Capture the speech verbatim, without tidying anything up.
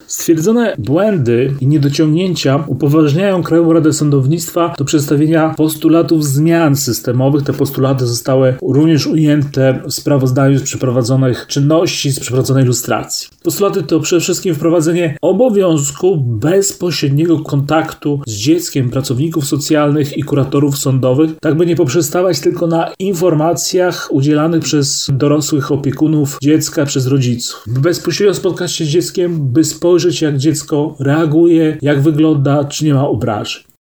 Stwierdzone błędy i niedociągnięcia upoważniają Krajową Radę Sądownictwa do przedstawienia postulatów zmian systemowych. Te postulaty zostały również ujęte w sprawozdaniu z przeprowadzonych czynności, z przeprowadzonej lustracji. Postulaty to przede wszystkim wprowadzenie obowiązku bezpośredniego kontaktu z dzieckiem pracowników socjalnych i kuratorów sądowych, tak by nie poprzestawać tylko na informacjach udzielanych przez dorosłych opiekunów dziecka, przez rodziców. By bezpośrednio spotkać się z dzieckiem, by spojrzeć, jak dziecko reaguje, jak wygląda, czy nie ma obrażeń.